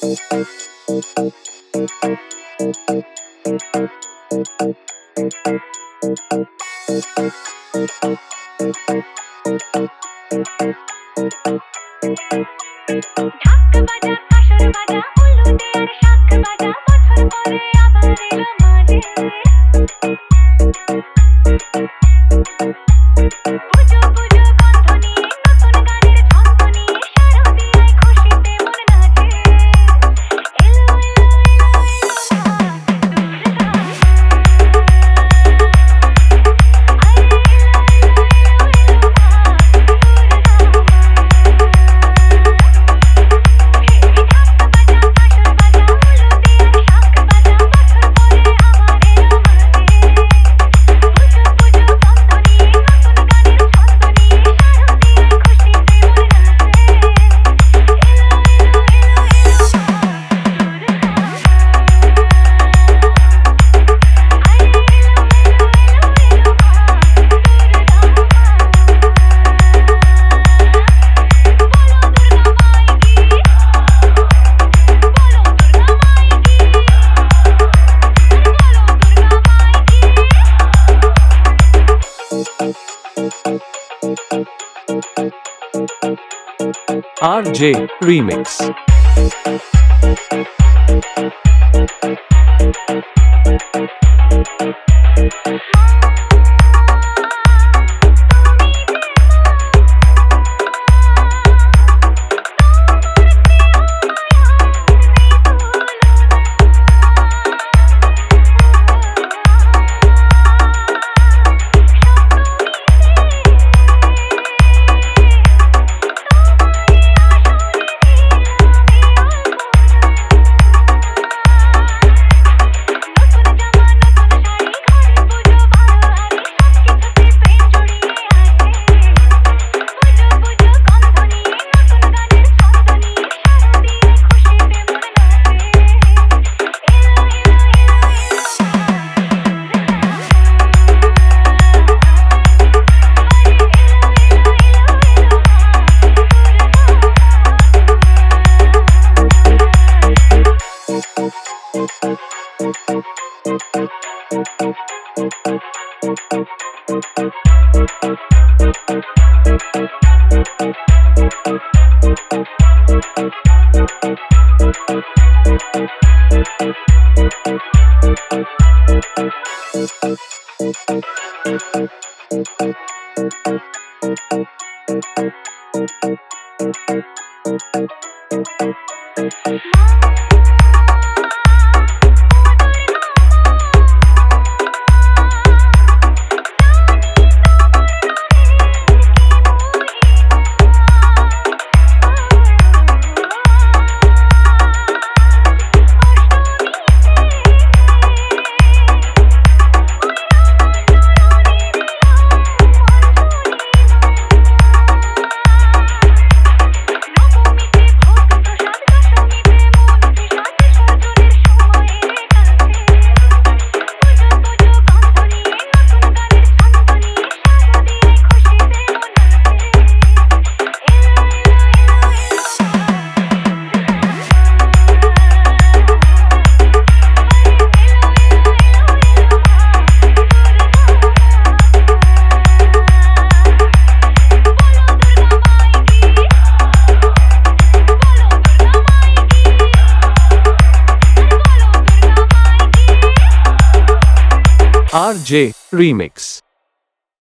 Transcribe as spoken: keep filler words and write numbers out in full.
বাজা কাঁসর বাজা হলুদে আর শাঁখ বাজা বছর পরে আবার এলো মাঝে পুজো পুজো গন্ধ নিয়ে নতুন গানের ছন্দ নিয়ে শারদিয়ায় খুশিতে মন নাচে এলো এলো এলো এলো মা দুর্গা আরে এলো এলো এলো এলো মা R J Remix. R J Remix.